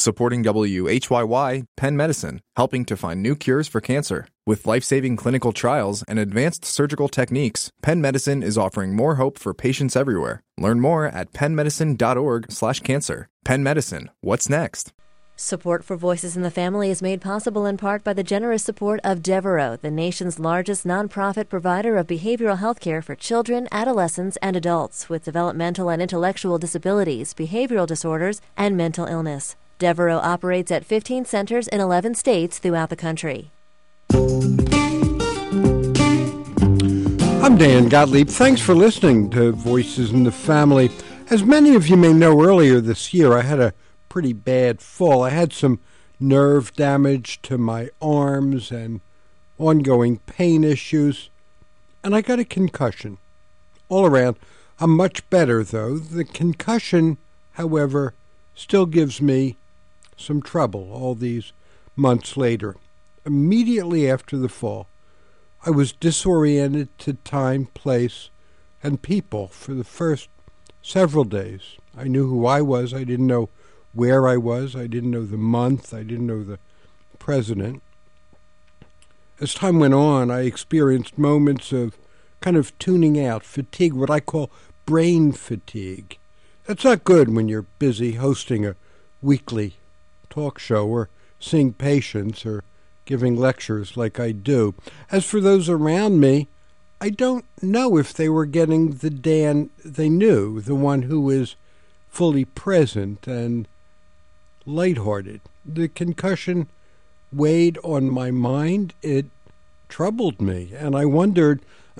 Supporting WHYY, Penn Medicine, helping to find new cures for cancer. With life-saving clinical trials and advanced surgical techniques, Penn Medicine is offering more hope for patients everywhere. Learn more at pennmedicine.org/cancer. Penn Medicine, what's next? Support for Voices in the Family is made possible in part by the generous support of Devereaux, the nation's largest nonprofit provider of behavioral health care for children, adolescents, and adults with developmental and intellectual disabilities, behavioral disorders, and mental illness. Devereaux operates at 15 centers in 11 states throughout the country. I'm Dan Gottlieb. Thanks for listening to Voices in the Family. As many of you may know, earlier this year I had a pretty bad fall. I had some nerve damage to my arms and ongoing pain issues, and I got a concussion. All around, I'm much better, though. The concussion, however, still gives me some trouble all these months later. Immediately after the fall, I was disoriented to time, place, and people for the first several days. I knew who I was. I didn't know where I was. I didn't know the month. I didn't know the president. As time went on, I experienced moments of kind of tuning out, fatigue, what I call brain fatigue. That's not good when you're busy hosting a weekly talk show or seeing patients or giving lectures like I do. As for those around me, I don't know if they were getting the Dan they knew, the one who is fully present and lighthearted. The concussion weighed on my mind. It troubled me, and I wondered,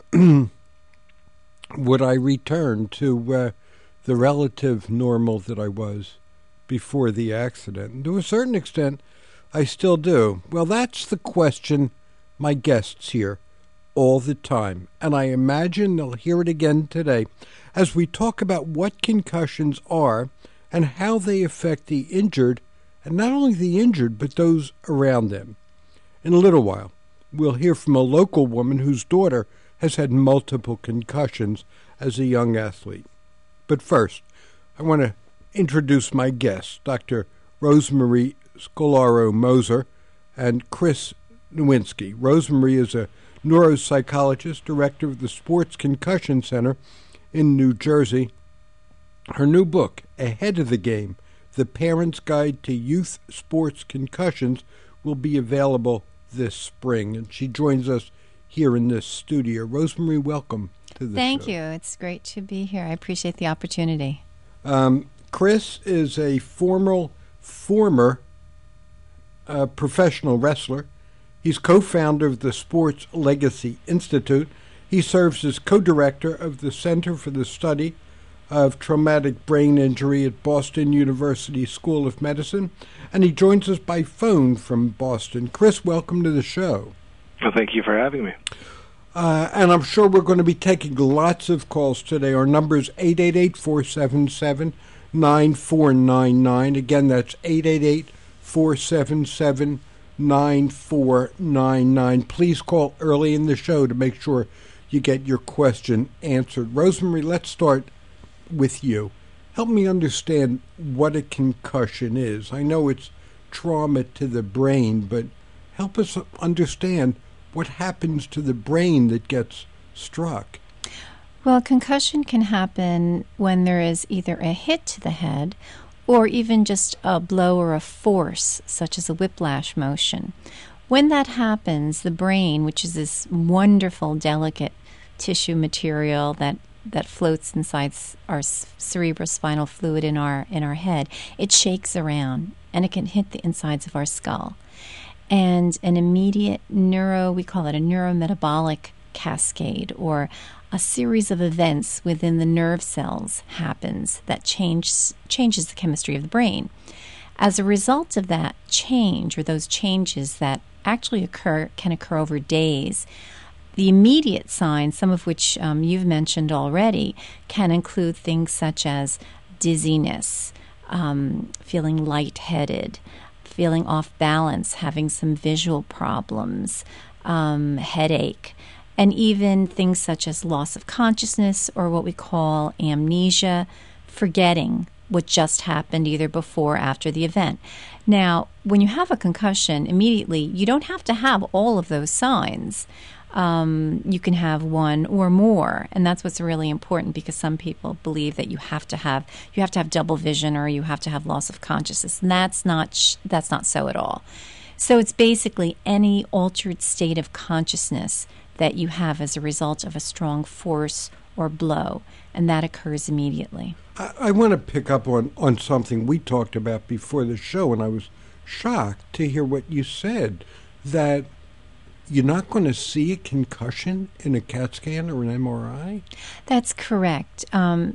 would I return to the relative normal that I was before the accident? And to a certain extent, I still do. Well, that's the question my guests hear all the time, and I imagine they'll hear it again today as we talk about what concussions are and how they affect the injured, and not only the injured, but those around them. In a little while, we'll hear from a local woman whose daughter has had multiple concussions as a young athlete. But first, I want to introduce my guests, Dr. Rosemarie Scolaro-Moser and Chris Nowinski. Rosemarie is a neuropsychologist, director of the Sports Concussion Center in New Jersey. Her new book, Ahead of the Game, The Parent's Guide to Youth Sports Concussions, will be available this spring, and she joins us here in this studio. Rosemarie, welcome to the show. Thank you. It's great to be here. I appreciate the opportunity. Chris is a former professional wrestler. He's co-founder of the Sports Legacy Institute. He serves as co-director of the Center for the Study of Traumatic Brain Injury at Boston University School of Medicine, and he joins us by phone from Boston. Chris, welcome to the show. Well, thank you for having me. And I'm sure we're going to be taking lots of calls today. Our number is 888-477-9499. Again, that's 888-477-9499. Please call early in the show to make sure you get your question answered. Rosemarie, let's start with you. Help me understand what a concussion is. I know it's trauma to the brain, but help us understand what happens to the brain that gets struck. Well, concussion can happen when there is either a hit to the head or even just a blow or a force, such as a whiplash motion. When that happens, the brain, which is this wonderful, delicate tissue material that floats inside our cerebrospinal fluid in our head, it shakes around, and it can hit the insides of our skull. And an immediate we call it a neurometabolic cascade, or a series of events within the nerve cells happens that changes the chemistry of the brain. As a result of that change, or those changes that actually can occur over days, the immediate signs, some of which you've mentioned already, can include things such as dizziness, feeling lightheaded, feeling off balance, having some visual problems, headache, and even things such as loss of consciousness, or what we call amnesia, forgetting what just happened either before or after the event. Now, when you have a concussion, immediately, you don't have to have all of those signs. You can have one or more, and that's what's really important, because some people believe that you have to have double vision or you have to have loss of consciousness, and that's not so at all. So it's basically any altered state of consciousness that you have as a result of a strong force or blow, and that occurs immediately. I want to pick up on something we talked about before the show, and I was shocked to hear what you said, that you're not going to see a concussion in a CAT scan or an MRI? That's correct.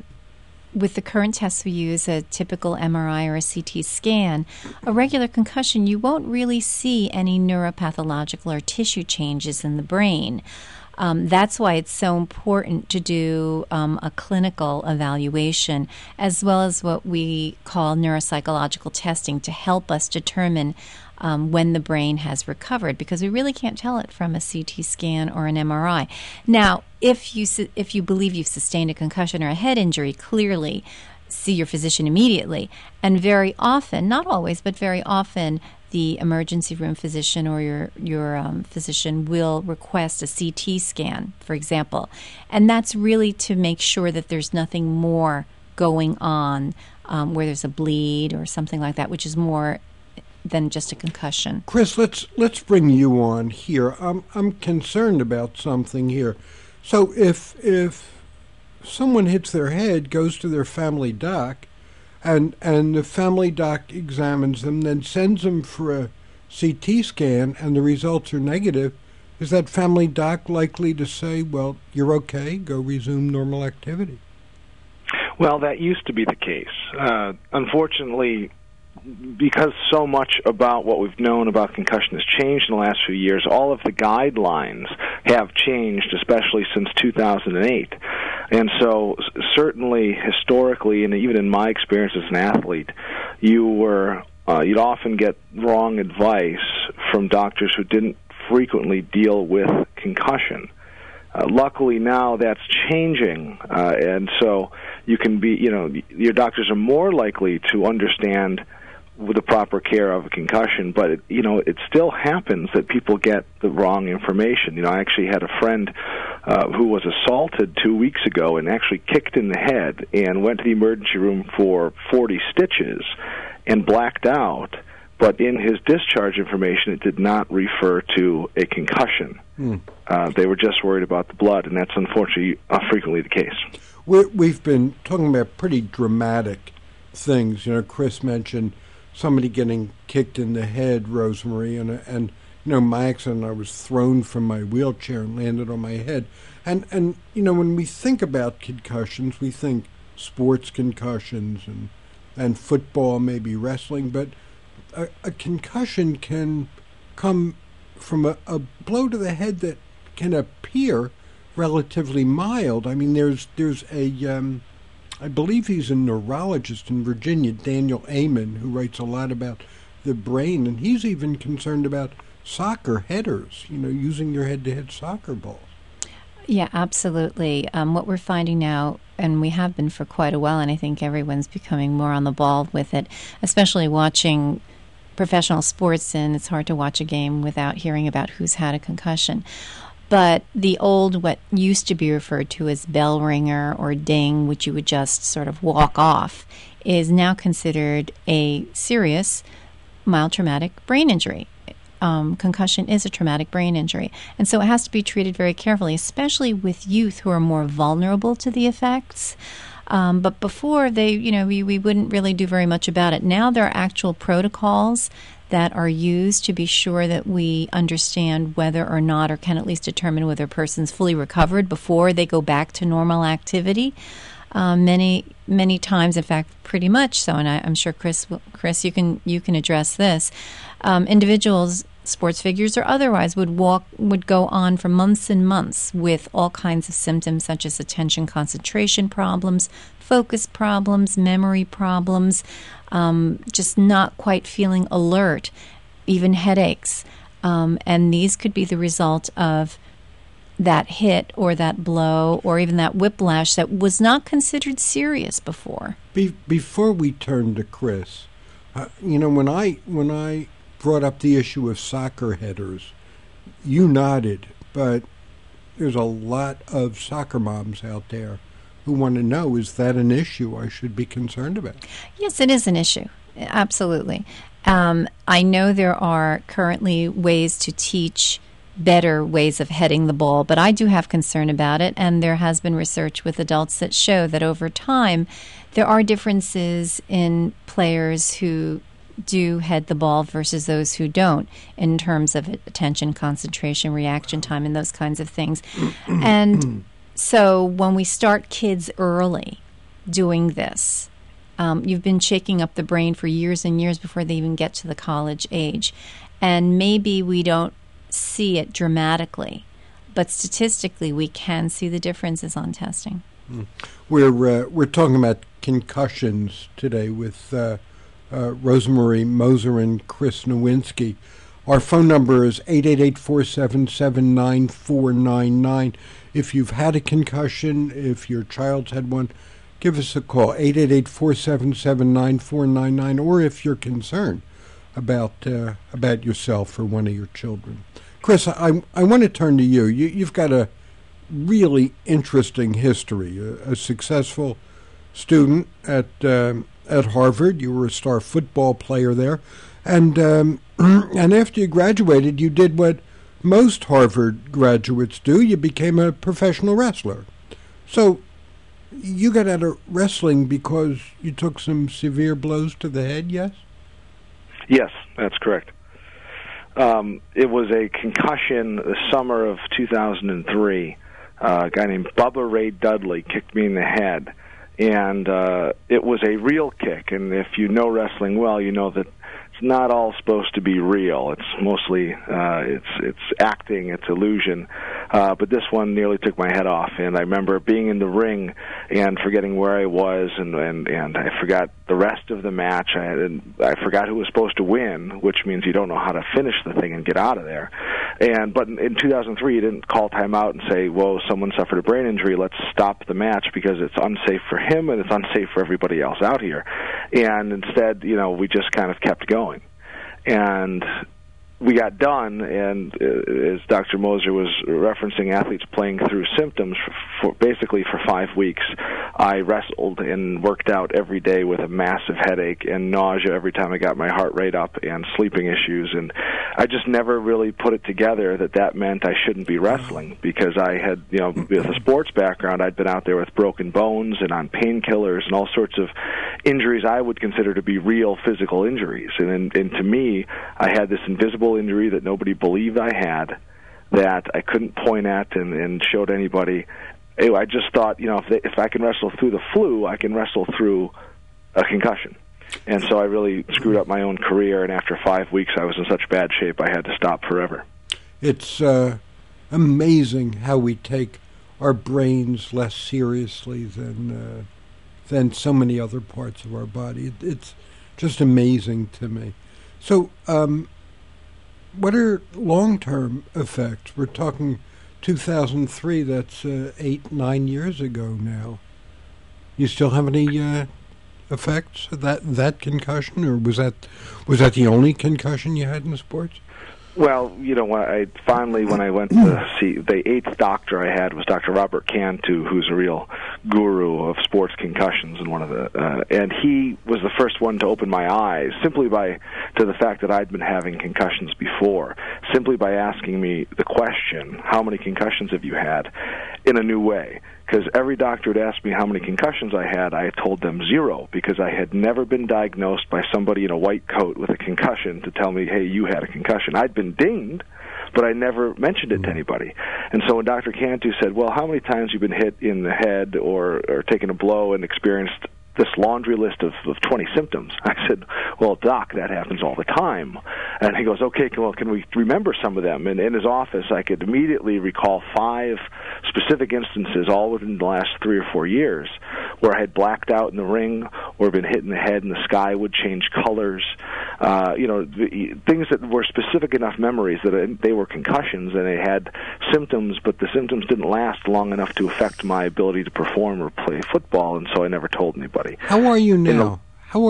With the current tests we use, a typical MRI or a CT scan, a regular concussion, you won't really see any neuropathological or tissue changes in the brain. That's why it's so important to do a clinical evaluation, as well as what we call neuropsychological testing, to help us determine when the brain has recovered, because we really can't tell it from a CT scan or an MRI. Now, if you believe you've sustained a concussion or a head injury, clearly see your physician immediately. And very often, not always, but very often, the emergency room physician or your physician will request a CT scan, for example. And that's really to make sure that there's nothing more going on, where there's a bleed or something like that, which is more than just a concussion. Chris, let's bring you on here. I'm concerned about something here. So if someone hits their head, goes to their family doc, and the family doc examines them, then sends them for a CT scan, and the results are negative, is that family doc likely to say, well, you're okay, go resume normal activity? Well, that used to be the case. Unfortunately, because so much about what we've known about concussion has changed in the last few years, all of the guidelines have changed, especially since 2008. And so certainly historically, and even in my experience as an athlete, you'd often get wrong advice from doctors who didn't frequently deal with concussion. Luckily now that's changing, and so you can your doctors are more likely to understand with the proper care of a concussion, but it still happens that people get the wrong information. I actually had a friend who was assaulted 2 weeks ago and actually kicked in the head and went to the emergency room for 40 stitches and blacked out, but in his discharge information it did not refer to a concussion. They were just worried about the blood, and that's unfortunately frequently the case. We've been talking about pretty dramatic things. Chris mentioned somebody getting kicked in the head, Rosemary, and my accident, I was thrown from my wheelchair and landed on my head. And when we think about concussions, we think sports concussions and football, maybe wrestling, but a concussion can come from a blow to the head that can appear relatively mild. I mean, there's a I believe he's a neurologist in Virginia, Daniel Amen, who writes a lot about the brain, and he's even concerned about soccer headers, using your head-to-head soccer balls. Yeah, absolutely. What we're finding now, and we have been for quite a while, and I think everyone's becoming more on the ball with it, especially watching professional sports, and it's hard to watch a game without hearing about who's had a concussion. But the old, what used to be referred to as bell ringer or ding, which you would just sort of walk off, is now considered a serious, mild traumatic brain injury. Concussion is a traumatic brain injury. And so it has to be treated very carefully, especially with youth who are more vulnerable to the effects. But before, we wouldn't really do very much about it. Now there are actual protocols that are used to be sure that we understand whether or not, or can at least determine whether a person's fully recovered before they go back to normal activity. Many times, in fact, pretty much so, and I'm sure Chris, you can address this. Individuals, sports figures or otherwise, would go on for months and months with all kinds of symptoms such as attention concentration problems, focus problems, memory problems, just not quite feeling alert, even headaches. And these could be the result of that hit or that blow or even that whiplash that was not considered serious before. Before we turn to Chris, when I brought up the issue of soccer headers, you nodded, but there's a lot of soccer moms out there who want to know, is that an issue I should be concerned about? Yes, it is an issue. Absolutely. I know there are currently ways to teach better ways of heading the ball, but I do have concern about it, and there has been research with adults that show that over time there are differences in players who do head the ball versus those who don't in terms of attention, concentration, reaction time, and those kinds of things. And so when we start kids early doing this, you've been shaking up the brain for years and years before they even get to the college age. And maybe we don't see it dramatically, but statistically we can see the differences on testing. We're talking about concussions today with Rosemarie Moser and Chris Nowinski. Our phone number is 888-477-9499. If you've had a concussion, if your child's had one, give us a call, 888-477-9499, or if you're concerned about yourself or one of your children. Chris, I want to turn to you. You've got a really interesting history, a successful student at Harvard. You were a star football player there. And after you graduated, you did what most Harvard graduates do. You became a professional wrestler. So you got out of wrestling because you took some severe blows to the head, yes? Yes, that's correct. It was a concussion the summer of 2003. A guy named Bubba Ray Dudley kicked me in the head, and it was a real kick. And if you know wrestling well, you know that it's not all supposed to be real. It's mostly it's acting, it's illusion. But this one nearly took my head off, and I remember being in the ring and forgetting where I was, and I forgot the rest of the match. I forgot who was supposed to win, which means you don't know how to finish the thing and get out of there. But in 2003, you didn't call timeout and say, "Whoa, someone suffered a brain injury. Let's stop the match because it's unsafe for him and it's unsafe for everybody else out here." And instead, we just kind of kept going. And we got done, and as Dr. Moser was referencing, athletes playing through symptoms basically for 5 weeks. I wrestled and worked out every day with a massive headache and nausea every time I got my heart rate up, and sleeping issues. And I just never really put it together that meant I shouldn't be wrestling, because I had, with a sports background, I'd been out there with broken bones and on painkillers and all sorts of injuries I would consider to be real physical injuries. And to me, I had this invisible injury that nobody believed I had, that I couldn't point at and show to anybody. I just thought, if I can wrestle through the flu, I can wrestle through a concussion. And so I really screwed up my own career, and after 5 weeks I was in such bad shape I had to stop forever. It's amazing how we take our brains less seriously than so many other parts of our body. It's just amazing to me. So what are long-term effects? We're talking 2003, that's 8-9 years ago now. You still have any effects of that concussion, or was that the only concussion you had in sports? Well, when I went to see, the eighth doctor I had was Dr. Robert Cantu, who's a real guru of sports concussions, and he was the first one to open my eyes to the fact that I'd been having concussions before, simply by asking me the question, "How many concussions have you had?" in a new way. Because every doctor would ask me how many concussions I had told them 0, because I had never been diagnosed by somebody in a white coat with a concussion to tell me, "Hey, you had a concussion." I'd been dinged, but I never mentioned it to anybody. And so when Dr. Cantu said, "Well, how many times have you been hit in the head or taken a blow and experienced this laundry list of 20 symptoms?" I said, "Well, Doc, that happens all the time." And he goes, "Okay, well, can we remember some of them?" And in his office, I could immediately recall 5 specific instances, all within the last 3 or 4 years, where I had blacked out in the ring, or been hit in the head and the sky would change colors. Things that were specific enough memories that they were concussions and they had symptoms, but the symptoms didn't last long enough to affect my ability to perform or play football, and so I never told anybody. How are you now?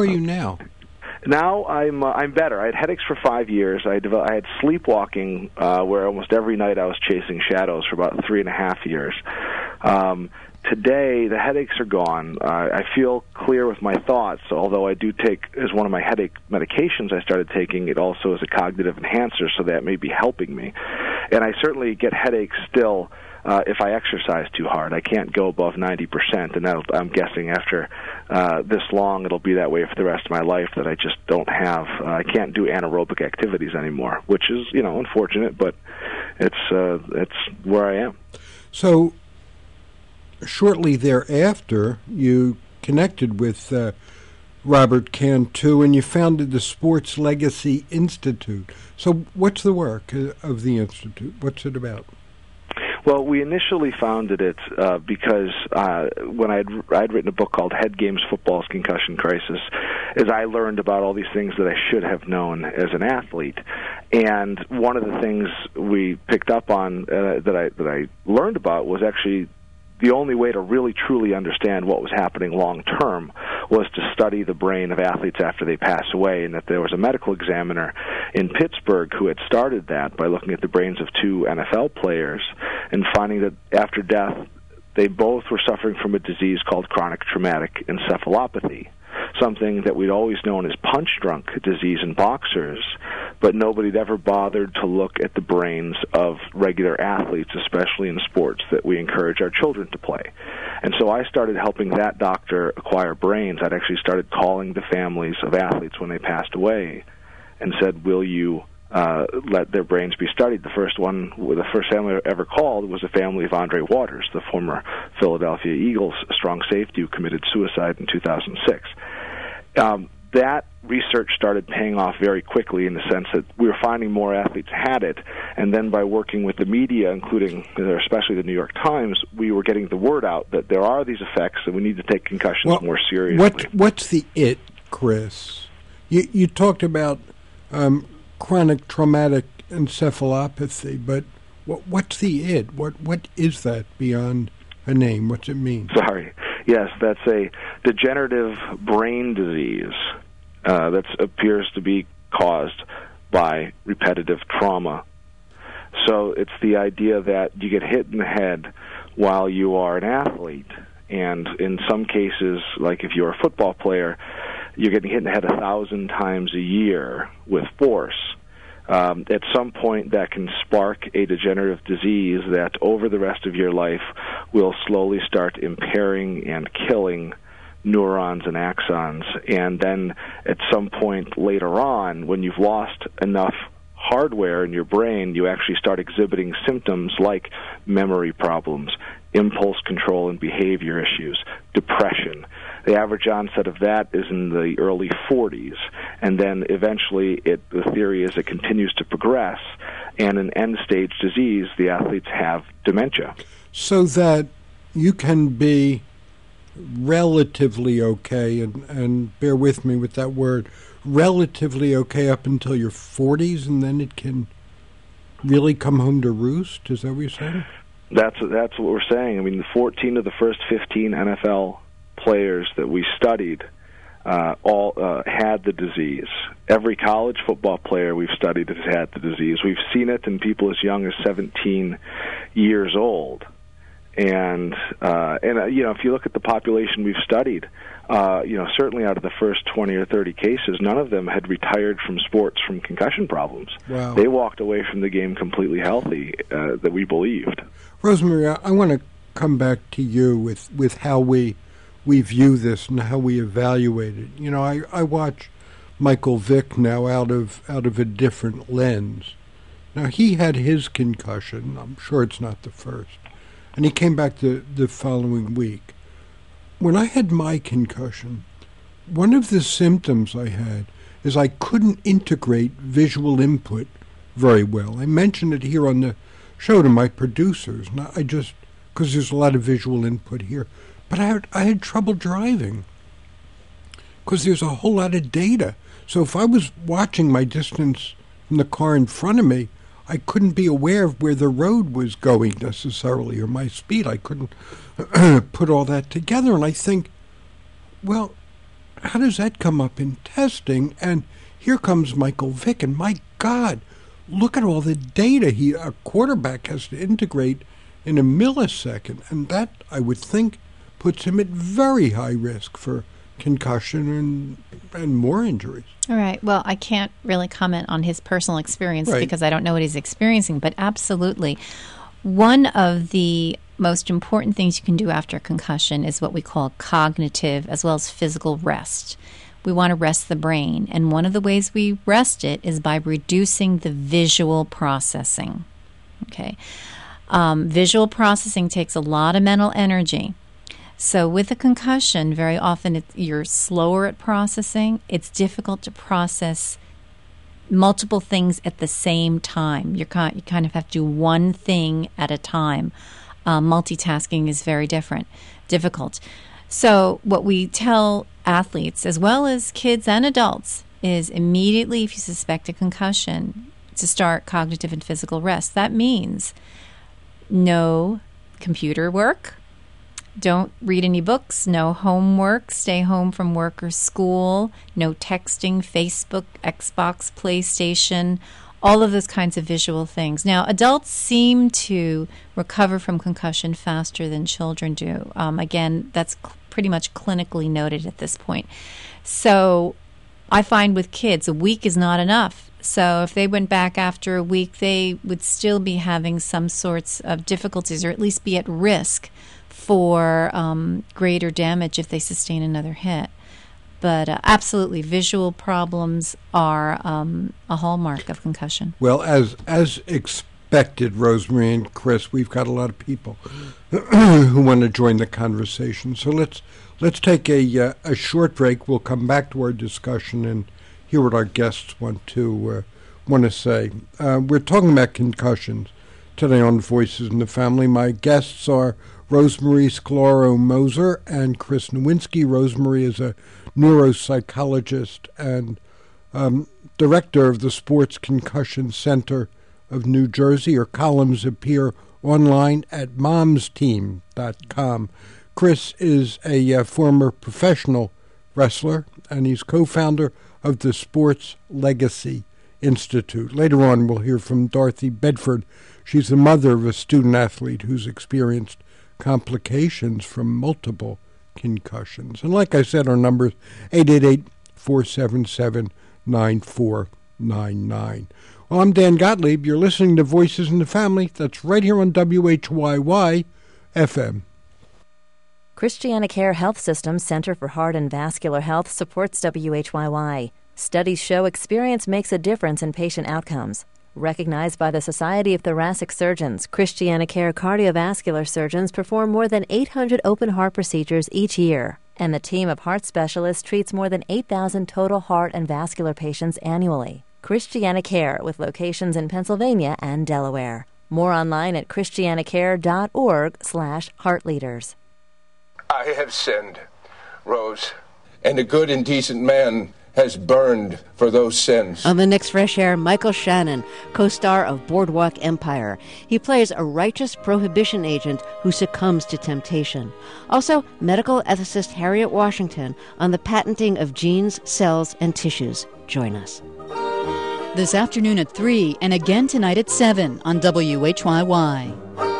Now I'm better. I had headaches for 5 years. I had sleepwalking, where almost every night I was chasing shadows for about 3.5 years. Today, the headaches are gone. I feel clear with my thoughts, although I do take, as one of my headache medications I started taking, it also as a cognitive enhancer, so that may be helping me. And I certainly get headaches still if I exercise too hard. I can't go above 90%, and I'm guessing after this long it'll be that way for the rest of my life, that I just don't have, I can't do anaerobic activities anymore, which is, unfortunate, but it's where I am. So, shortly thereafter, you connected with Robert Cantu, and you founded the Sports Legacy Institute. So what's the work of the Institute? What's it about? Well, we initially founded it because when I'd written a book called Head Games Football's Concussion Crisis, as I learned about all these things that I should have known as an athlete. And one of the things we picked up on that I learned about was actually the only way to really truly understand what was happening long term was to study the brain of athletes after they pass away, and that there was a medical examiner in Pittsburgh who had started that by looking at the brains of 2 NFL players and finding that after death they both were suffering from a disease called chronic traumatic encephalopathy, something that we'd always known as punch-drunk disease in boxers, but nobody had ever bothered to look at the brains of regular athletes, especially in sports that we encourage our children to play. And so I started helping that doctor acquire brains. I'd actually started calling the families of athletes when they passed away and said, will you let their brains be studied? The first family I ever called was the family of Andre Waters, the former Philadelphia Eagles strong safety who committed suicide in 2006. That research started paying off very quickly in the sense that we were finding more athletes had it, and then by working with the media, including especially the New York Times, we were getting the word out that there are these effects and we need to take concussions more seriously. What's the it, Chris? You talked about chronic traumatic encephalopathy, but what's the it? What is that beyond a name? What's it mean? Sorry. Yes, that's a degenerative brain disease that appears to be caused by repetitive trauma. So it's the idea that you get hit in the head while you are an athlete, and in some cases, like if you're a football player, you're getting hit in the head 1,000 times a year with force. At some point, that can spark a degenerative disease that over the rest of your life will slowly start impairing and killing neurons and axons. And then at some point later on, when you've lost enough hardware in your brain, you actually start exhibiting symptoms like memory problems, impulse control and behavior issues, depression. The average onset of that is in the early 40s, and then eventually the theory is it continues to progress, and in end-stage disease, the athletes have dementia. So that you can be relatively okay, and bear with me with that word, relatively okay up until your 40s, and then it can really come home to roost? Is that what you're saying? That's what we're saying. I mean, 14 of the first 15 NFL players that we studied all had the disease. Every college football player we've studied has had the disease. We've seen it in people as young as 17 years old. And if you look at the population we've studied, certainly out of the first 20 or 30 cases, none of them had retired from sports from concussion problems. Wow. They walked away from the game completely healthy, that we believed. Rosemary, I want to come back to you with how we view this and how we evaluate it. You know, I watch Michael Vick now out of a different lens. Now, he had his concussion. I'm sure it's not the first. And he came back the following week. When I had my concussion, one of the symptoms I had is I couldn't integrate visual input very well. I mentioned it here on the show to my producers, and I just, because there's a lot of visual input here, but I had trouble driving. because there's a whole lot of data. So if I was watching my distance from the car in front of me, I couldn't be aware of where the road was going necessarily, or my speed. I couldn't put all that together. And I think, well, how does that come up in testing? And here comes Michael Vick, and my God, look at all the data a quarterback has to integrate in a millisecond. And that, I would think, puts him at very high risk for concussion and more injuries. All right. Well, I can't really comment on his personal experience Right. because I don't know what he's experiencing, but absolutely. One of the most important things you can do after a concussion is what we call cognitive as well as physical rest. We want to rest the brain, and one of the ways we rest it is by reducing the visual processing. Okay. Visual processing takes a lot of mental energy. So with a concussion, very often you're slower at processing. It's difficult to process multiple things at the same time. You kind of have to do one thing at a time. Multitasking is very difficult. So what we tell athletes, as well as kids and adults, is immediately if you suspect a concussion, to start cognitive and physical rest. That means no computer work. Don't read any books, no homework, stay home from work or school, no texting, Facebook, Xbox, PlayStation, all of those kinds of visual things. Now, adults seem to recover from concussion faster than children do. Again, that's pretty much clinically noted at this point. So I find with kids, a week is not enough. So if they went back after a week, they would still be having some sorts of difficulties, or at least be at risk for greater damage if they sustain another hit. But absolutely, visual problems are a hallmark of concussion. Well, as expected, Rosemary and Chris, we've got a lot of people who want to join the conversation. So let's take a short break. We'll come back to our discussion and hear what our guests want to say. We're talking about concussions today on Voices in the Family. My guests are Rosemary Scalaro-Moser and Chris Nowinski. Rosemary is a neuropsychologist and director of the Sports Concussion Center of New Jersey. Her columns appear online at momsteam.com. Chris is a former professional wrestler, and he's co-founder of the Sports Legacy Institute. Later on, we'll hear from Dorothy Bedford. She's the mother of a student athlete who's experienced complications from multiple concussions. And like I said, our number is 888-477-9499. Well, I'm Dan Gottlieb. You're listening to Voices in the Family. That's right here on WHYY FM. ChristianaCare Health System Center for Heart and Vascular Health supports WHYY. Studies show experience makes a difference in patient outcomes. Recognized by the Society of Thoracic Surgeons, ChristianaCare cardiovascular surgeons perform more than 800 open heart procedures each year, and the team of heart specialists treats more than 8,000 total heart and vascular patients annually. ChristianaCare, with locations in Pennsylvania and Delaware. More online at christianacare.org/heartleaders. I have sinned, Rose, and a good and decent man has burned for those sins. On the next Fresh Air, Michael Shannon, co-star of Boardwalk Empire. He plays a righteous prohibition agent who succumbs to temptation. Also, medical ethicist Harriet Washington on the patenting of genes, cells, and tissues. Join us. This afternoon at 3 and again tonight at 7 on WHYY.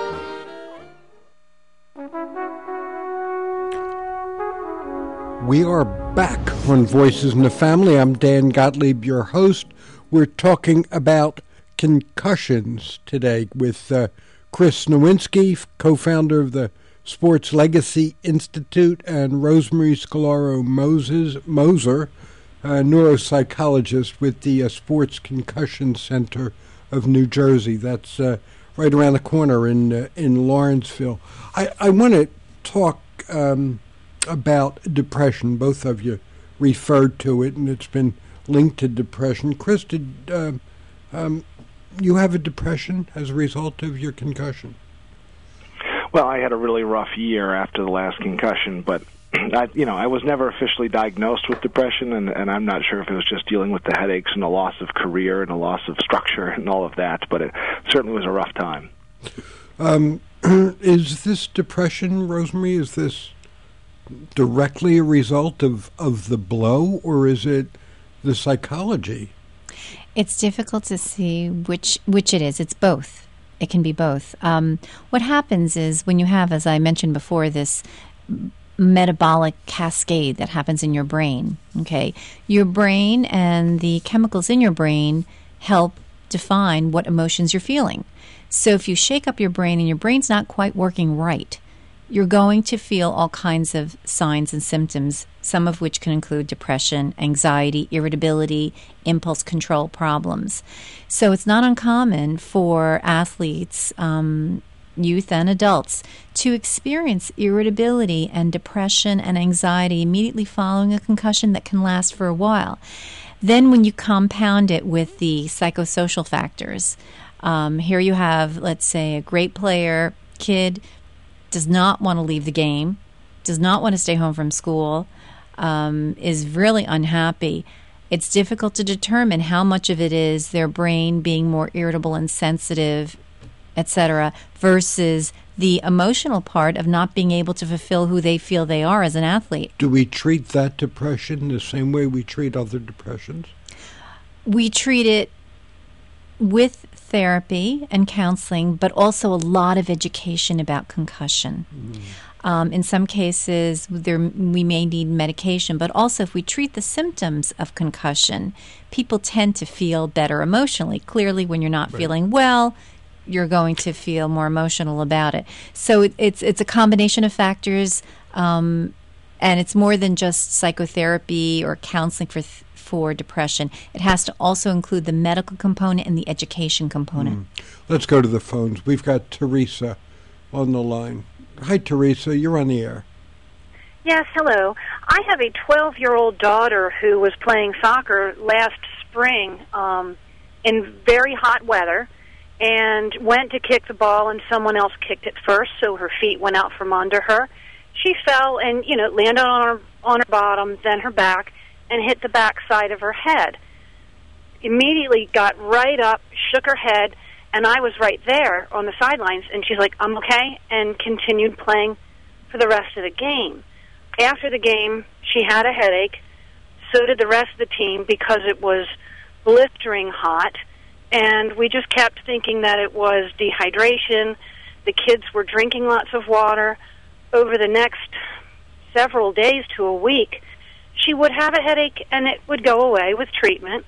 We are back on Voices in the Family. I'm Dan Gottlieb, your host. We're talking about concussions today with Chris Nowinski, co-founder of the Sports Legacy Institute, and Rosemary Scalaro-Moser, neuropsychologist with the Sports Concussion Center of New Jersey. That's right around the corner in Lawrenceville. I want to talk about depression. Both of you referred to it, and it's been linked to depression. Chris, did you have a depression as a result of your concussion? Well, I had a really rough year after the last concussion, but I was never officially diagnosed with depression, and I'm not sure if it was just dealing with the headaches and a loss of career and a loss of structure and all of that, but it certainly was a rough time. Is this depression, Rosemary, is this directly a result of the blow, or is it the psychology? It's difficult to see which it is. It's both. It can be both. What happens is when you have, as I mentioned before, this metabolic cascade that happens in your brain, okay? Your brain and the chemicals in your brain help define what emotions you're feeling. So if you shake up your brain and your brain's not quite working right, you're going to feel all kinds of signs and symptoms, some of which can include depression, anxiety, irritability, impulse control problems. So it's not uncommon for athletes, youth and adults, to experience irritability and depression and anxiety immediately following a concussion that can last for a while. Then when you compound it with the psychosocial factors, here you have, let's say, a great player, kid, does not want to leave the game, does not want to stay home from school, is really unhappy. It's difficult to determine how much of it is their brain being more irritable and sensitive, etc., versus the emotional part of not being able to fulfill who they feel they are as an athlete. Do we treat that depression the same way we treat other depressions? We treat it with therapy and counseling, but also a lot of education about concussion. In some cases, we may need medication, but also if we treat the symptoms of concussion, people tend to feel better emotionally. Clearly, when you're not feeling well, you're going to feel more emotional about it. So it's a combination of factors, and it's more than just psychotherapy or counseling for depression. It has to also include the medical component and the education component. Let's go to the phones. We've got Teresa on the line. Hi, Teresa. You're on the air. Yes, hello. I have a 12-year-old daughter who was playing soccer last spring in very hot weather and went to kick the ball, and someone else kicked it first, so her feet went out from under her. She fell and, landed on her bottom, then her back, and hit the back side of her head. Immediately got right up, shook her head, and I was right there on the sidelines, and she's like, I'm okay, and continued playing for the rest of the game. After the game, she had a headache. So did the rest of the team because it was blistering hot, and we just kept thinking that it was dehydration. The kids were drinking lots of water. Over the next several days to a week, she would have a headache, and it would go away with treatment,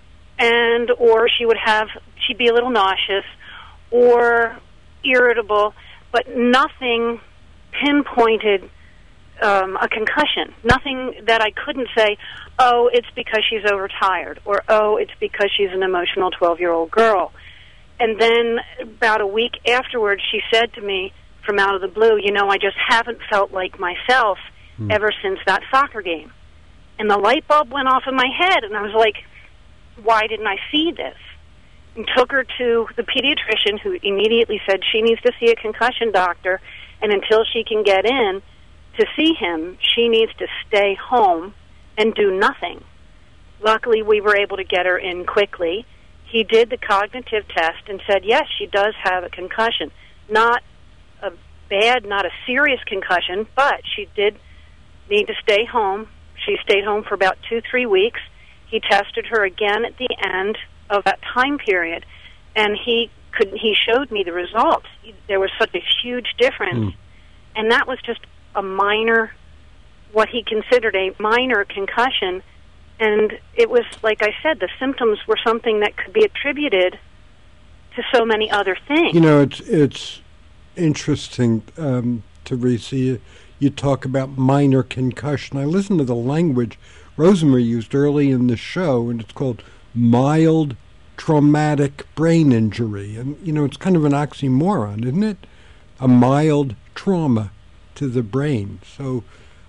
or she'd be a little nauseous or irritable, but nothing pinpointed a concussion. Nothing that I couldn't say, oh, it's because she's overtired, or oh, it's because she's an emotional 12-year-old girl. And then about a week afterwards, she said to me from out of the blue, I just haven't felt like myself ever since that soccer game. And the light bulb went off in my head, and I was like, why didn't I see this? And took her to the pediatrician, who immediately said she needs to see a concussion doctor, and until she can get in to see him, she needs to stay home and do nothing. Luckily, we were able to get her in quickly. He did the cognitive test and said, yes, she does have a concussion. Not a bad, not a serious concussion, but she did need to stay home. She stayed home for about 2-3 weeks. He tested her again at the end of that time period, and he showed me the results. There was such a huge difference, and that was just a minor, what he considered a minor concussion, and it was, like I said, the symptoms were something that could be attributed to so many other things. It's interesting, Teresa, you talk about minor concussion. I listened to the language Rosemary used early in the show, and it's called mild traumatic brain injury. And, it's kind of an oxymoron, isn't it? A mild trauma to the brain. So,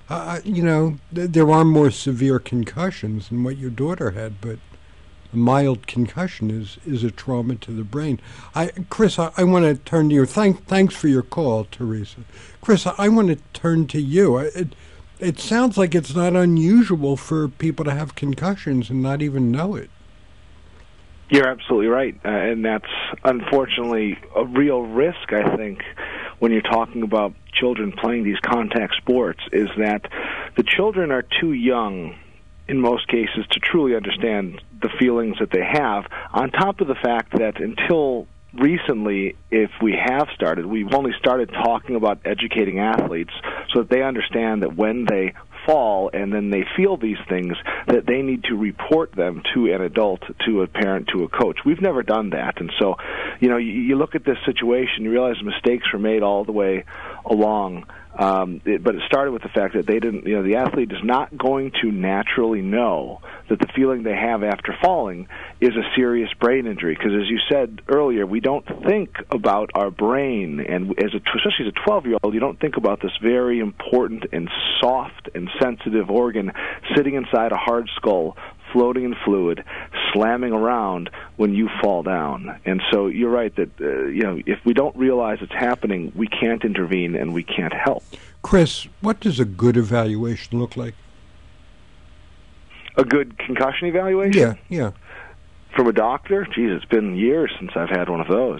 there are more severe concussions than what your daughter had, but a mild concussion is a trauma to the brain. Chris, I want to turn to you. Thanks for your call, Teresa. Chris, I want to turn to you. it sounds like it's not unusual for people to have concussions and not even know it. You're absolutely right, and that's unfortunately a real risk, I think, when you're talking about children playing these contact sports, is that the children are too young, in most cases, to truly understand the feelings that they have, on top of the fact that until recently, if we have started, we've only started talking about educating athletes so that they understand that when they fall and then they feel these things, that they need to report them to an adult, to a parent, to a coach. We've never done that. And so, you look at this situation, you realize mistakes were made all the way along. But it started with the fact that they didn't, the athlete is not going to naturally know that the feeling they have after falling is a serious brain injury. Because as you said earlier, we don't think about our brain, and especially as a 12-year-old, you don't think about this very important and soft and sensitive organ sitting inside a hard skull, floating in fluid, slamming around when you fall down. And so you're right that, if we don't realize it's happening, we can't intervene and we can't help. Chris, what does a good evaluation look like? A good concussion evaluation? Yeah. From a doctor? Geez, it's been years since I've had one of those.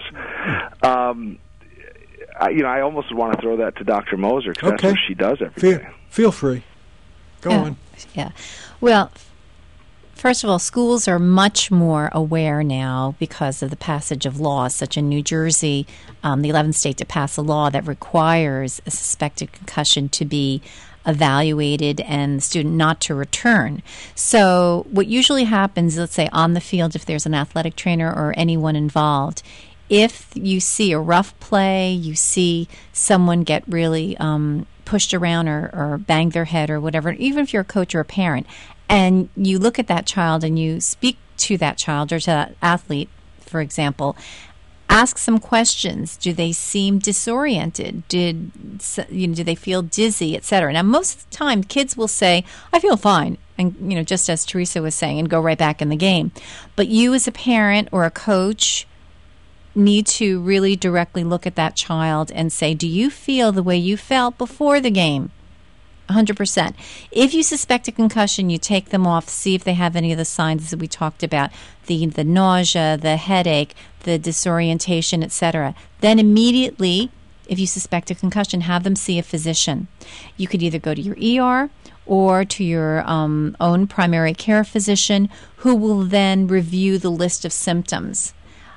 I almost want to throw that to Dr. Moser, because that's what she does every day. Feel free. Go on. Yeah. Well, first of all, schools are much more aware now because of the passage of laws, such in New Jersey, the 11th state to pass a law that requires a suspected concussion to be evaluated and the student not to return. So what usually happens, let's say on the field, if there's an athletic trainer or anyone involved, if you see a rough play, you see someone get really pushed around or bang their head or whatever, even if you're a coach or a parent, and you look at that child and you speak to that child or to that athlete, for example, ask some questions. Do they seem disoriented? Do they feel dizzy, etc.? Now, most of the time, kids will say, "I feel fine," and just as Teresa was saying, and go right back in the game. But you, as a parent or a coach, need to really directly look at that child and say, "Do you feel the way you felt before the game?" 100%. If you suspect a concussion, you take them off, see if they have any of the signs that we talked about, the nausea, the headache, the disorientation, etc. Then immediately, if you suspect a concussion, have them see a physician. You could either go to your ER or to your own primary care physician, who will then review the list of symptoms.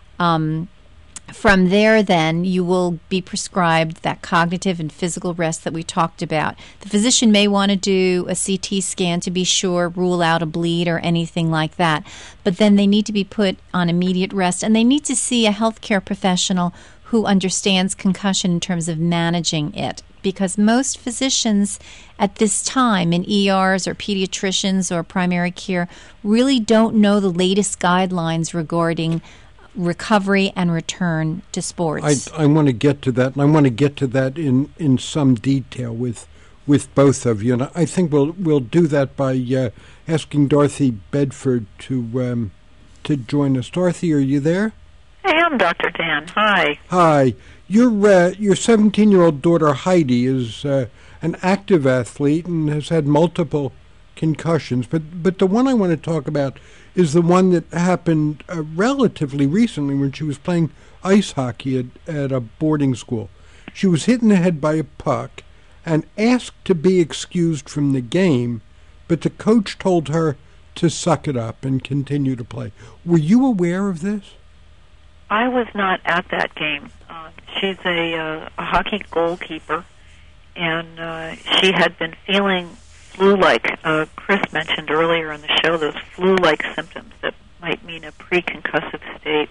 From there, then, you will be prescribed that cognitive and physical rest that we talked about. The physician may want to do a CT scan to be sure, rule out a bleed or anything like that. But then they need to be put on immediate rest, and they need to see a healthcare professional who understands concussion in terms of managing it. Because most physicians at this time in ERs or pediatricians or primary care really don't know the latest guidelines regarding recovery and return to sports. I want to get to that, and I want to get to that in some detail with both of you. And I think we'll do that by asking Dorothy Bedford to join us. Dorothy, are you there? I am, Dr. Dan. Hi. Hi. Your 17-year-old daughter Heidi is an active athlete and has had multiple concussions, but the one I want to talk about is the one that happened relatively recently when she was playing ice hockey at a boarding school. She was hit in the head by a puck and asked to be excused from the game, but the coach told her to suck it up and continue to play. Were you aware of this? I was not at that game. She's a hockey goalkeeper, and she had been feeling flu-like. Chris mentioned earlier in the show those flu-like symptoms that might mean a pre-concussive state.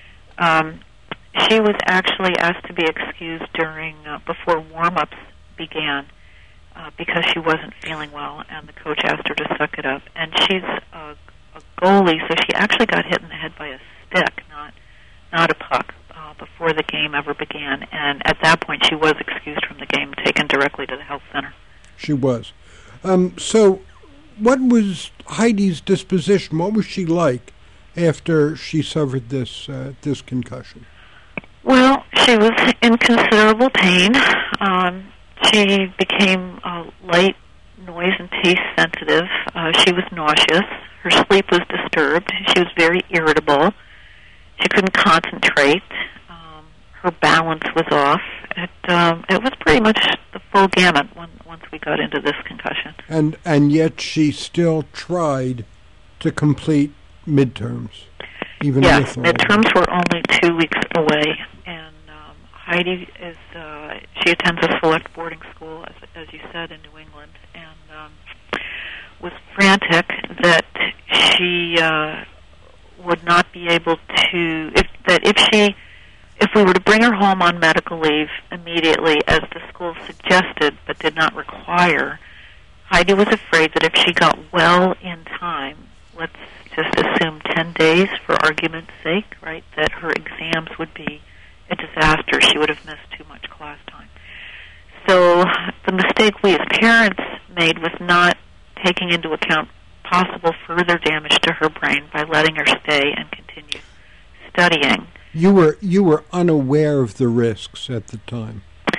She was actually asked to be excused before warm-ups began because she wasn't feeling well, and the coach asked her to suck it up. And she's a goalie, so she actually got hit in the head by a stick, not a puck, before the game ever began. And at that point, she was excused from the game, taken directly to the health center. She was. So what was Heidi's disposition? What was she like after she suffered this concussion? Well, she was in considerable pain. She became noise and taste sensitive. She was nauseous. Her sleep was disturbed. She was very irritable. She couldn't concentrate. Her balance was off. It was pretty much the full gamut once we got into this concussion. And yet she still tried to complete midterms. Even yes, midterms were only 2 weeks away, and Heidi is she attends a select boarding school, as you said, in New England, and was frantic that she would not be able to if we were to bring her home on medical leave immediately, as the school suggested but did not require. Heidi was afraid that if she got well in time, let's just assume 10 days for argument's sake, right, that her exams would be a disaster. She would have missed too much class time. So the mistake we as parents made was not taking into account possible further damage to her brain by letting her stay and continue studying. You were unaware of the risks at the time.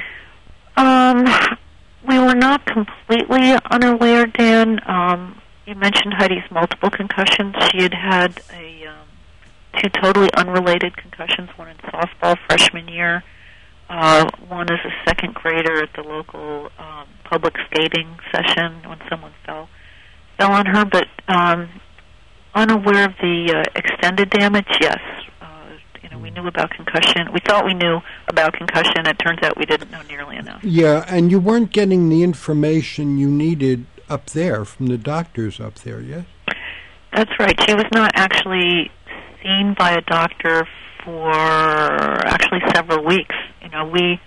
We were not completely unaware, Dan. You mentioned Heidi's multiple concussions. She had two totally unrelated concussions, one in softball freshman year, one as a second grader at the local public skating session when someone fell on her, but unaware of the extended damage, yes. We knew about concussion. We thought we knew about concussion. It turns out we didn't know nearly enough. Yeah, and you weren't getting the information you needed up there from the doctors up there, yes? That's right. She was not actually seen by a doctor for actually several weeks. We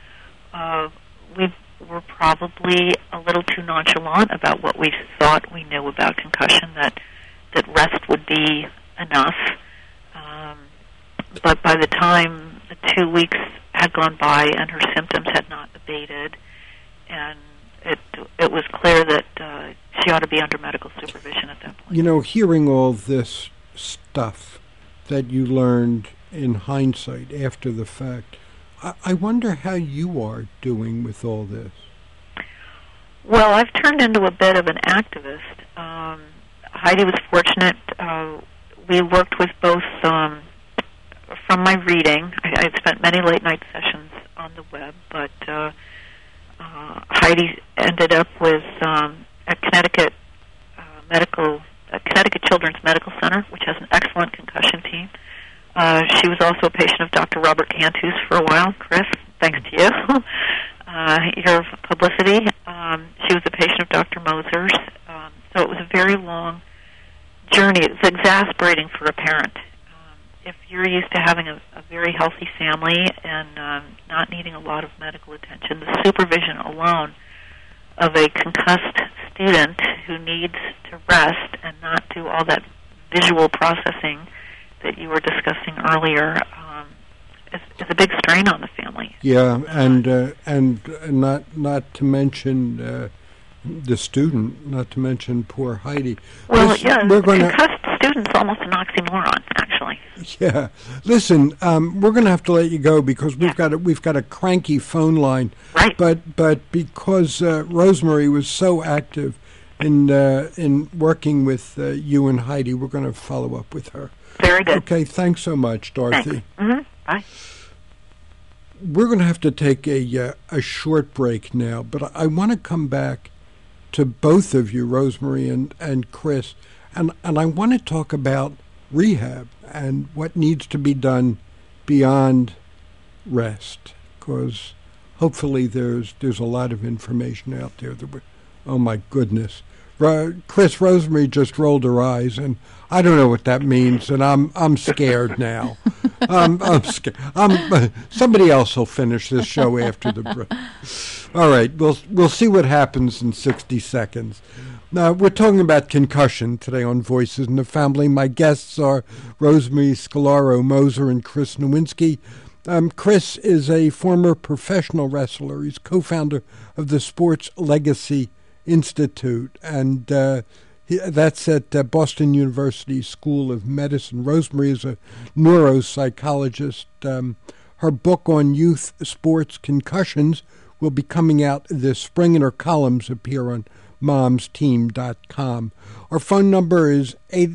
were probably a little too nonchalant about what we thought we knew about concussion, that rest would be enough. But by the time the 2 weeks had gone by and her symptoms had not abated, and it was clear that she ought to be under medical supervision at that point. Hearing all this stuff that you learned in hindsight after the fact, I wonder how you are doing with all this. Well, I've turned into a bit of an activist. Heidi was fortunate. We worked with both... From my reading, I spent many late-night sessions on the web, but Heidi ended up with a Connecticut Children's Medical Center, which has an excellent concussion team. She was also a patient of Dr. Robert Cantus for a while. Chris, thanks to you, your publicity. She was a patient of Dr. Moser's. So it was a very long journey. It was exasperating for a parent. If you're used to having a very healthy family and not needing a lot of medical attention, the supervision alone of a concussed student who needs to rest and not do all that visual processing that you were discussing earlier is a big strain on the family. Yeah, and not to mention the student, not to mention poor Heidi. Well, concussed student's almost an oxymoron, actually. Yeah. Listen, we're going to have to let you go because we've got a cranky phone line. Right. But because Rosemary was so active in working with you and Heidi, we're going to follow up with her. Very good. Okay. Thanks so much, Dorothy. Mm-hmm. Bye. We're going to have to take a short break now, but I want to come back to both of you, Rosemary and Chris, and I want to talk about rehab and what needs to be done beyond rest, because hopefully there's a lot of information out there that oh my goodness. Chris, Rosemary just rolled her eyes, and I don't know what that means, and I'm scared now. I'm scared. Somebody else will finish this show after the break. All right, we'll see what happens in 60 seconds. Now, we're talking about concussion today on Voices in the Family. My guests are Rosemary Scolaro-Moser and Chris Nowinski. Chris is a former professional wrestler. He's co-founder of the Sports Legacy Institute, and that's at Boston University School of Medicine. Rosemary is a neuropsychologist. Her book on youth sports concussions will be coming out this spring, and her columns appear on momsteam.com. Our phone number is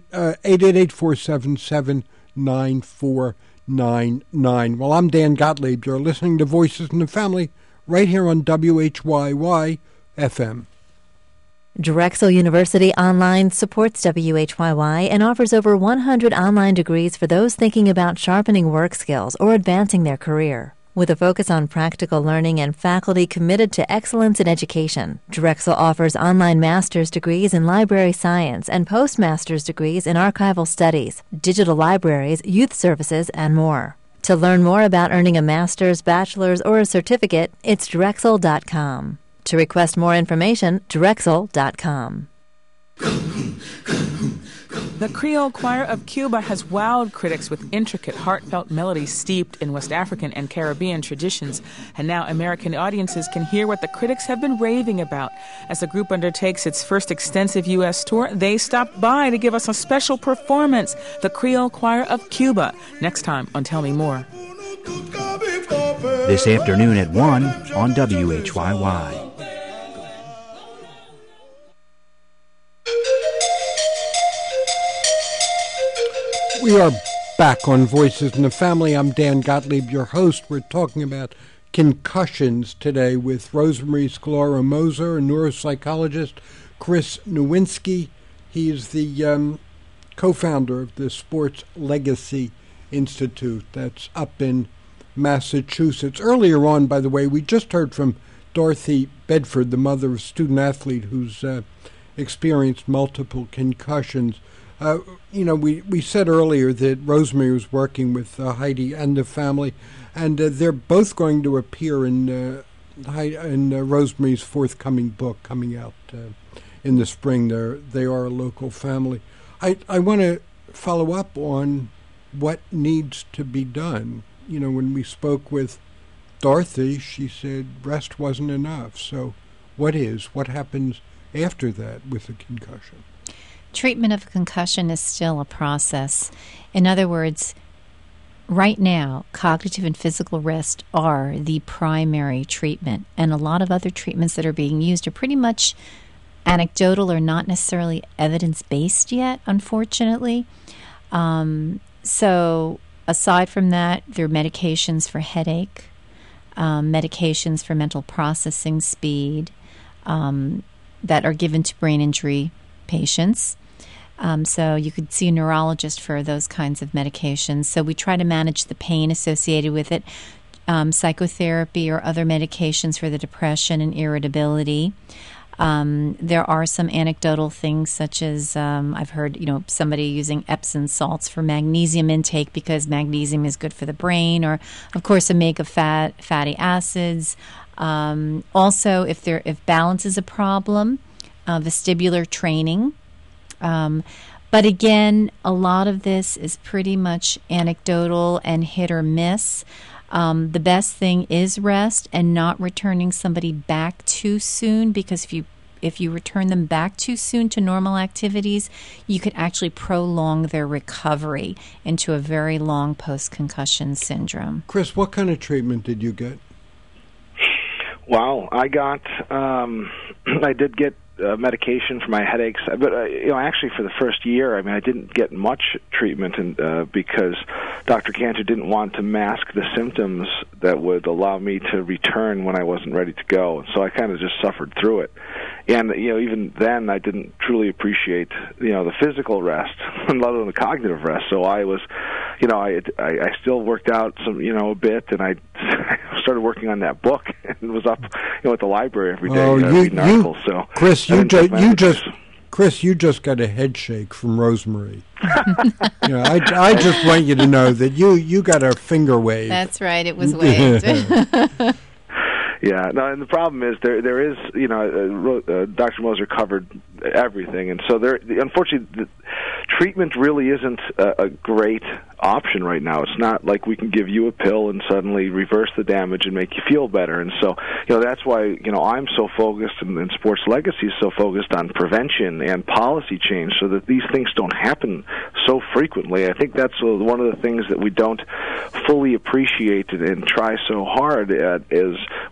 888-477-9499. Well, I'm Dan Gottlieb. You're listening to Voices in the Family right here on WHYY FM. Drexel University Online supports WHYY and offers over 100 online degrees for those thinking about sharpening work skills or advancing their career. With a focus on practical learning and faculty committed to excellence in education, Drexel offers online master's degrees in library science and postmaster's degrees in archival studies, digital libraries, youth services, and more. To learn more about earning a master's, bachelor's, or a certificate, it's Drexel.com. To request more information, Drexel.com. The Creole Choir of Cuba has wowed critics with intricate, heartfelt melodies steeped in West African and Caribbean traditions. And now American audiences can hear what the critics have been raving about. As the group undertakes its first extensive U.S. tour, they stopped by to give us a special performance, the Creole Choir of Cuba, next time on Tell Me More. This afternoon at 1 on WHYY. We are back on Voices in the Family. I'm Dan Gottlieb, your host. We're talking about concussions today with Rosemary Scalaro-Moser, a neuropsychologist, Chris Nowinski. He is the co-founder of the Sports Legacy Institute that's up in Massachusetts. Earlier on, by the way, we just heard from Dorothy Bedford, the mother of a student-athlete who's experienced multiple concussions. We said earlier that Rosemary was working with Heidi and the family, and they're both going to appear in Rosemary's forthcoming book coming out in the spring. They are a local family. I want to follow up on what needs to be done. When we spoke with Dorothy, she said rest wasn't enough. So what happens after that with a concussion? Treatment of concussion is still a process. In other words, right now, cognitive and physical rest are the primary treatment, and a lot of other treatments that are being used are pretty much anecdotal or not necessarily evidence-based yet, unfortunately. So aside from that, there are medications for headache, medications for mental processing speed that are given to brain injury patients. So you could see a neurologist for those kinds of medications. So we try to manage the pain associated with it, psychotherapy or other medications for the depression and irritability. There are some anecdotal things such as I've heard, somebody using Epsom salts for magnesium intake because magnesium is good for the brain, or of course omega fatty acids. Also, if balance is a problem, vestibular training. But again, a lot of this is pretty much anecdotal and hit or miss. The best thing is rest and not returning somebody back too soon, because if you return them back too soon to normal activities, you could actually prolong their recovery into a very long post-concussion syndrome. Chris, what kind of treatment did you get? Well, I did get medication for my headaches, but actually for the first year, I didn't get much treatment, and because Dr. Cantor didn't want to mask the symptoms that would allow me to return when I wasn't ready to go. So I kind of just suffered through it, and even then, I didn't truly appreciate the physical rest, let alone the cognitive rest. So I was, I still worked out some, a bit, and I started working on that bok and was up, at the library every day reading articles. So Chris, Chris, you just got a head shake from Rosemary. I just want you to know that you got a finger wave. That's right, it was waved. Yeah, no, and the problem is there is, Dr. Moser covered everything, and so unfortunately, the treatment really isn't a great option right now. It's not like we can give you a pill and suddenly reverse the damage and make you feel better. And so, that's why, I'm so focused, and Sports Legacy is so focused on prevention and policy change so that these things don't happen so frequently. I think that's one of the things that we don't fully appreciate and try so hard at is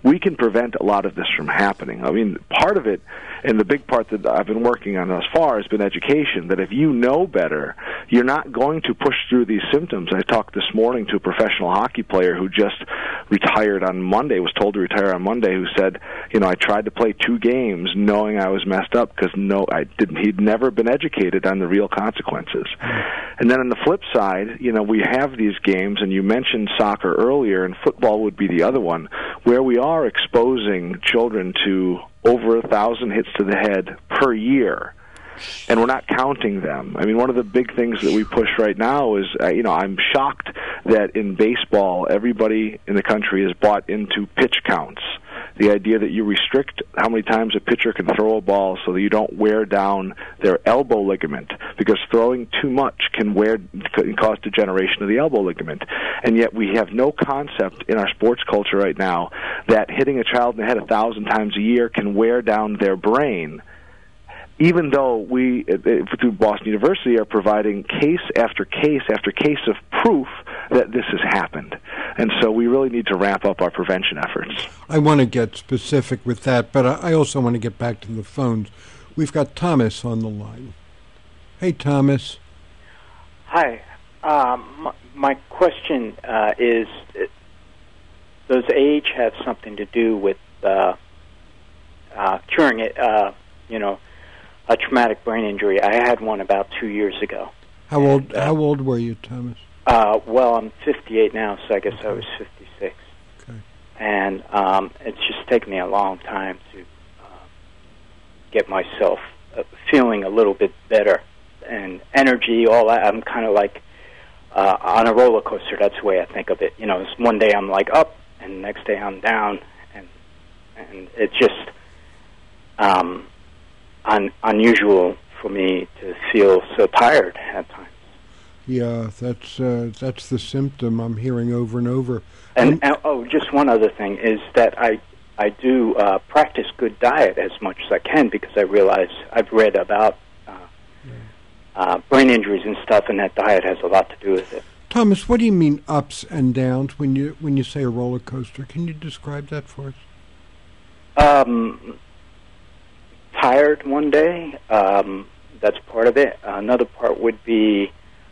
we can prevent a lot of this from happening. I mean, part of it, and the big part that I've been working on thus far, has been education, that if you know better, you're not going to push through these symptoms. I talked this morning to a professional hockey player who just retired on Monday, was told to retire on Monday, who said, I tried to play 2 games knowing I was messed up because he'd never been educated on the real consequences. And then on the flip side, we have these games, and you mentioned soccer earlier, and football would be the other one, where we are exposing children to over 1,000 hits to the head per year, and we're not counting them. I mean, one of the big things that we push right now is, I'm shocked that in baseball, everybody in the country is bought into pitch counts. The idea that you restrict how many times a pitcher can throw a ball so that you don't wear down their elbow ligament, because throwing too much can cause degeneration of the elbow ligament. And yet we have no concept in our sports culture right now that hitting a child in the head 1,000 times a year can wear down their brain, even though we, through Boston University, are providing case after case after case of proof that this has happened. And so we really need to ramp up our prevention efforts. I want to get specific with that, but I also want to get back to the phones. We've got Thomas on the line. Hey, Thomas. Hi. My question is, does age have something to do with curing it, a traumatic brain injury? I had one about 2 years ago. How old were you, Thomas? Well, I'm 58 now, so I guess I was 56. Okay. And it's just taken me a long time to get myself feeling a little bit better. And energy, all that, I'm kind of like on a roller coaster. That's the way I think of it. It's one day I'm like up, and the next day I'm down. And it's just unusual for me to feel so tired at times. Yeah, that's the symptom I'm hearing over and over. And just one other thing is that I do practice good diet as much as I can, because I realize I've read about brain injuries and stuff, and that diet has a lot to do with it. Thomas, what do you mean ups and downs when you say a roller coaster? Can you describe that for us? Tired one day, that's part of it. Another part would be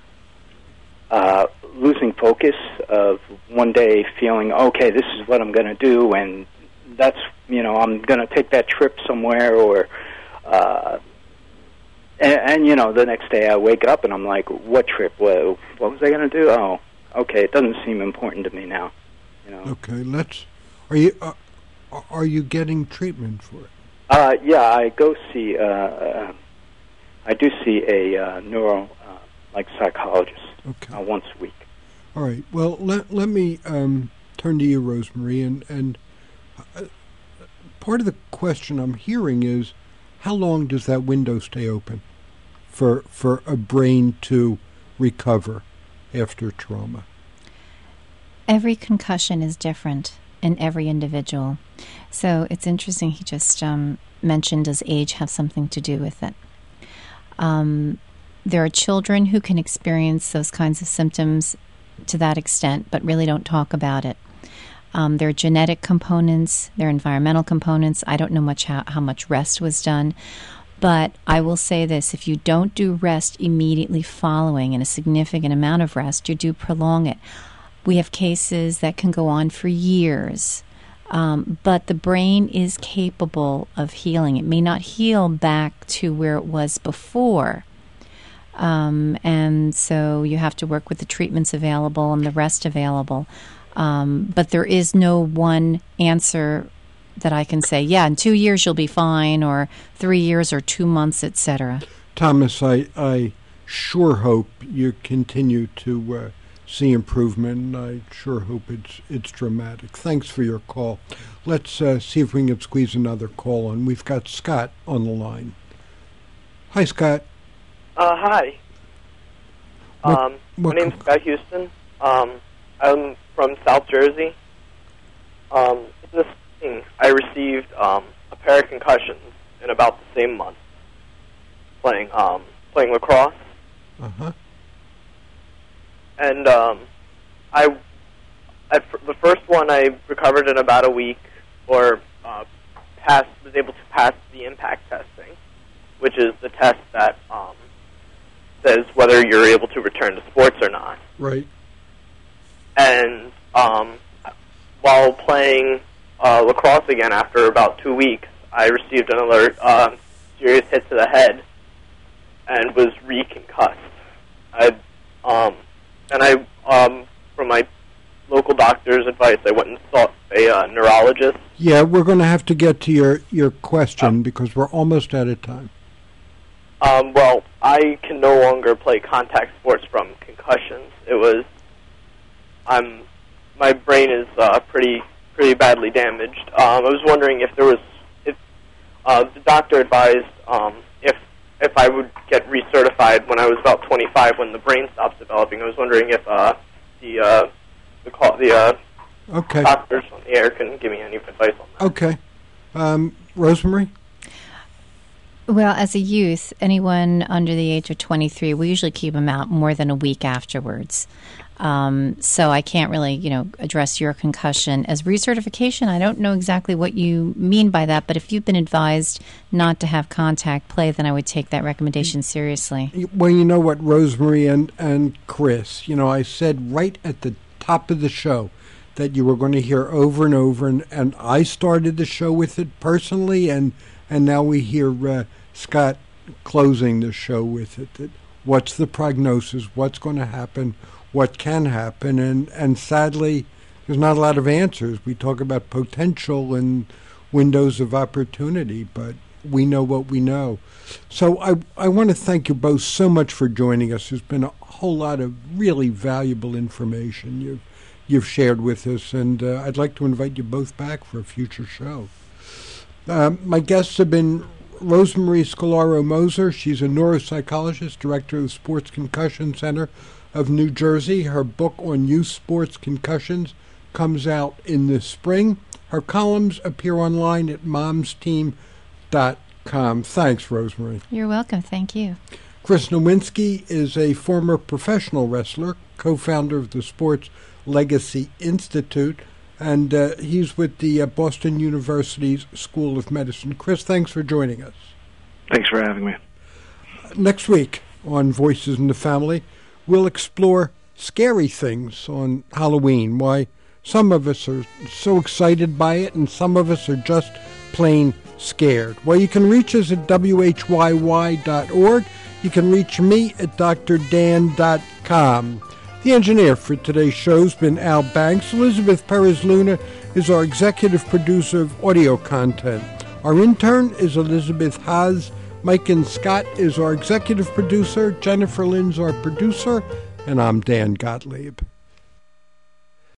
losing focus, of one day feeling, okay, this is what I'm going to do, and that's, I'm going to take that trip somewhere, or and the next day I wake up and I'm like, what trip? What was I going to do? Oh, okay, it doesn't seem important to me now. Okay, are you getting treatment for it? Yeah, I go see. I do see a psychologist. Okay. Once a week. All right. Well, let me turn to you, Rosemary, and part of the question I'm hearing is, how long does that window stay open for a brain to recover after trauma? Every concussion is different in every individual. So it's interesting he just mentioned, does age have something to do with it? There are children who can experience those kinds of symptoms to that extent, but really don't talk about it. There are genetic components, there are environmental components. I don't know how much rest was done, but I will say this: if you don't do rest immediately following, and a significant amount of rest, you do prolong it. We have cases that can go on for years, but the brain is capable of healing. It may not heal back to where it was before. And so you have to work with the treatments available and the rest available. But there is no one answer that I can say, yeah, in 2 years you'll be fine, or 3 years, or 2 months, etc. Thomas, I sure hope you continue to see improvement, and I sure hope it's dramatic. Thanks for your call. Let's see if we can squeeze another call on. We've got Scott on the line. Hi, Scott. Hi. My name's Scott Houston. I'm from South Jersey. This thing, I received a pair of concussions in about the same month playing lacrosse. Uh-huh. And the first one I recovered in about a week or was able to pass the impact testing, which is the test that says whether you're able to return to sports or not. Right. And while playing lacrosse again after about 2 weeks, I received another serious hit to the head and was reconcussed. From my local doctor's advice, I went and saw a neurologist. Yeah, we're going to have to get to your question because we're almost out of time. Well, I can no longer play contact sports from concussions. My brain is pretty badly damaged. I was wondering if the doctor advised if I would get recertified when I was about 25 when the brain stops developing. I was wondering if the doctors on the air can give me any advice on that. Okay. Rosemary? Well, as a youth, anyone under the age of 23, we usually keep them out more than a week afterwards. So I can't really, address your concussion. As recertification, I don't know exactly what you mean by that, but if you've been advised not to have contact play, then I would take that recommendation seriously. Well, you know what, Rosemary and Chris, I said right at the top of the show that you were going to hear over and over, and I started the show with it personally, and now we hear Scott closing the show with it. That what's the prognosis? What's going to happen? What can happen? And sadly, there's not a lot of answers. We talk about potential and windows of opportunity, but we know what we know. So I want to thank you both so much for joining us. There's been a whole lot of really valuable information you've shared with us, and I'd like to invite you both back for a future show. My guests have been Rosemary Scolaro-Moser. She's a neuropsychologist, director of the Sports Concussion Center of New Jersey. Her book on youth sports concussions comes out in the spring. Her columns appear online at momsteam.com. Thanks, Rosemary. You're welcome. Thank you. Chris Nowinski is a former professional wrestler, co-founder of the Sports Legacy Institute, and he's with the Boston University's School of Medicine. Chris, thanks for joining us. Thanks for having me. Next week on Voices in the Family, we'll explore scary things on Halloween, why some of us are so excited by it and some of us are just plain scared. Well, you can reach us at whyy.org. You can reach me at drdan.com. The engineer for today's show has been Al Banks. Elizabeth Perez-Luna is our executive producer of audio content. Our intern is Elizabeth Haas. Mike and Scott is our executive producer. Jennifer Lynn's our producer. And I'm Dan Gottlieb.